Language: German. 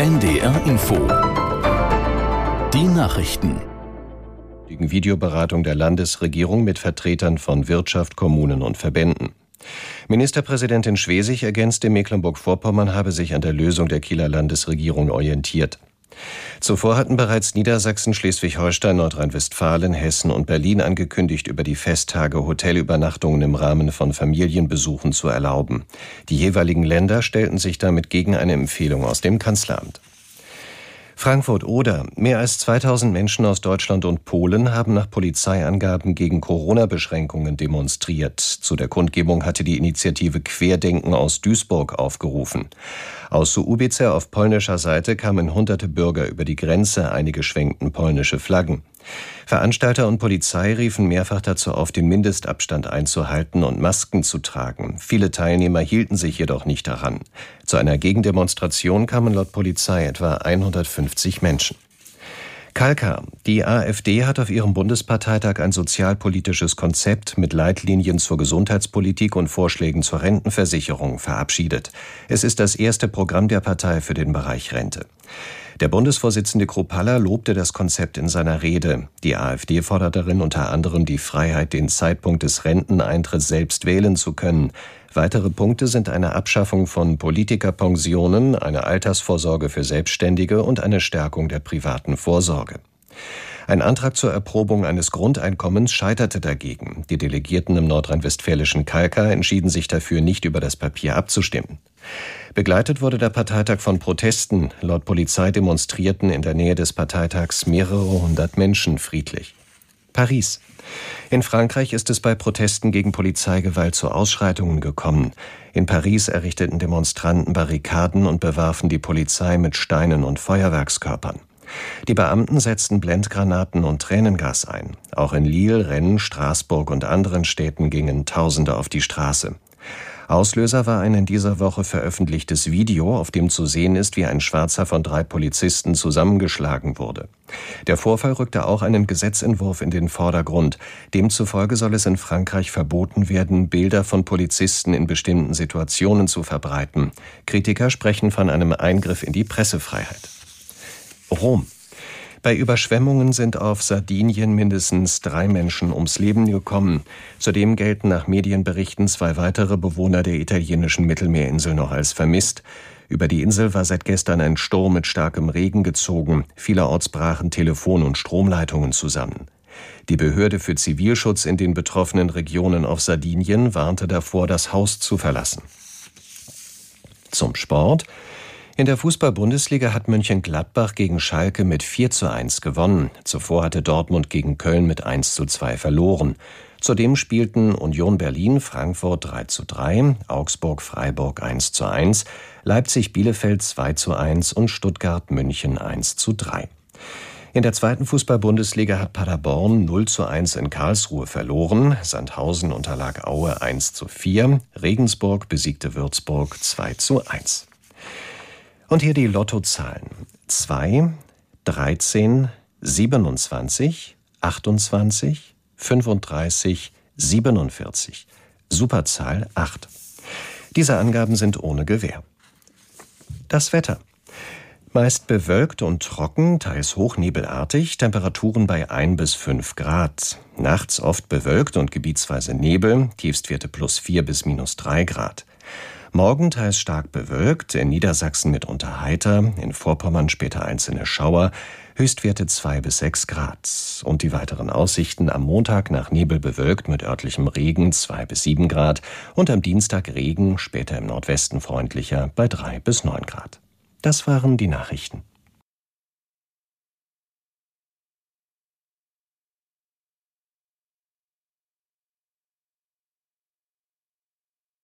NDR Info. Die Nachrichten. Die Videoberatung der Landesregierung mit Vertretern von Wirtschaft, Kommunen und Verbänden. Ministerpräsidentin Schwesig ergänzte, Mecklenburg-Vorpommern habe sich an der Lösung der Kieler Landesregierung orientiert. Zuvor hatten bereits Niedersachsen, Schleswig-Holstein, Nordrhein-Westfalen, Hessen und Berlin angekündigt, über die Festtage Hotelübernachtungen im Rahmen von Familienbesuchen zu erlauben. Die jeweiligen Länder stellten sich damit gegen eine Empfehlung aus dem Kanzleramt. Frankfurt-Oder. Mehr als 2000 Menschen aus Deutschland und Polen haben nach Polizeiangaben gegen Corona-Beschränkungen demonstriert. Zu der Kundgebung hatte die Initiative Querdenken aus Duisburg aufgerufen. Aus Sułbice auf polnischer Seite kamen hunderte Bürger über die Grenze, einige schwenkten polnische Flaggen. Veranstalter und Polizei riefen mehrfach dazu auf, den Mindestabstand einzuhalten und Masken zu tragen. Viele Teilnehmer hielten sich jedoch nicht daran. Zu einer Gegendemonstration kamen laut Polizei etwa 150 Menschen. Kalkar. Die AfD hat auf ihrem Bundesparteitag ein sozialpolitisches Konzept mit Leitlinien zur Gesundheitspolitik und Vorschlägen zur Rentenversicherung verabschiedet. Es ist das erste Programm der Partei für den Bereich Rente. Der Bundesvorsitzende Kruppalla lobte das Konzept in seiner Rede. Die AfD fordert darin unter anderem die Freiheit, den Zeitpunkt des Renteneintritts selbst wählen zu können. Weitere Punkte sind eine Abschaffung von Politikerpensionen, eine Altersvorsorge für Selbstständige und eine Stärkung der privaten Vorsorge. Ein Antrag zur Erprobung eines Grundeinkommens scheiterte dagegen. Die Delegierten im nordrhein-westfälischen Kalkar entschieden sich dafür, nicht über das Papier abzustimmen. Begleitet wurde der Parteitag von Protesten. Laut Polizei demonstrierten in der Nähe des Parteitags mehrere hundert Menschen friedlich. Paris. In Frankreich ist es bei Protesten gegen Polizeigewalt zu Ausschreitungen gekommen. In Paris errichteten Demonstranten Barrikaden und bewarfen die Polizei mit Steinen und Feuerwerkskörpern. Die Beamten setzten Blendgranaten und Tränengas ein. Auch in Lille, Rennes, Straßburg und anderen Städten gingen Tausende auf die Straße. Auslöser war ein in dieser Woche veröffentlichtes Video, auf dem zu sehen ist, wie ein Schwarzer von 3 Polizisten zusammengeschlagen wurde. Der Vorfall rückte auch einen Gesetzentwurf in den Vordergrund. Demzufolge soll es in Frankreich verboten werden, Bilder von Polizisten in bestimmten Situationen zu verbreiten. Kritiker sprechen von einem Eingriff in die Pressefreiheit. Rom. Bei Überschwemmungen sind auf Sardinien mindestens 3 Menschen ums Leben gekommen. Zudem gelten nach Medienberichten 2 weitere Bewohner der italienischen Mittelmeerinsel noch als vermisst. Über die Insel war seit gestern ein Sturm mit starkem Regen gezogen. Vielerorts brachen Telefon- und Stromleitungen zusammen. Die Behörde für Zivilschutz in den betroffenen Regionen auf Sardinien warnte davor, das Haus zu verlassen. Zum Sport. In der Fußball-Bundesliga hat Mönchengladbach gegen Schalke mit 4:1 gewonnen. Zuvor hatte Dortmund gegen Köln mit 1:2 verloren. Zudem spielten Union Berlin Frankfurt 3:3, Augsburg Freiburg 1:1, Leipzig Bielefeld 2:1 und Stuttgart München 1:3. In der zweiten Fußball-Bundesliga hat Paderborn 0:1 in Karlsruhe verloren, Sandhausen unterlag Aue 1:4, Regensburg besiegte Würzburg 2:1. Und hier die Lottozahlen. 2, 13, 27, 28, 35, 47. Superzahl 8. Diese Angaben sind ohne Gewähr. Das Wetter. Meist bewölkt und trocken, teils hochnebelartig, Temperaturen bei 1 bis 5 Grad. Nachts oft bewölkt und gebietsweise Nebel, Tiefstwerte +4 bis -3 Grad. Morgen teils stark bewölkt, in Niedersachsen mitunter heiter, in Vorpommern später einzelne Schauer, Höchstwerte 2 bis 6 Grad. Und die weiteren Aussichten: am Montag nach Nebel bewölkt mit örtlichem Regen 2 bis 7 Grad und am Dienstag Regen, später im Nordwesten freundlicher bei 3 bis 9 Grad. Das waren die Nachrichten.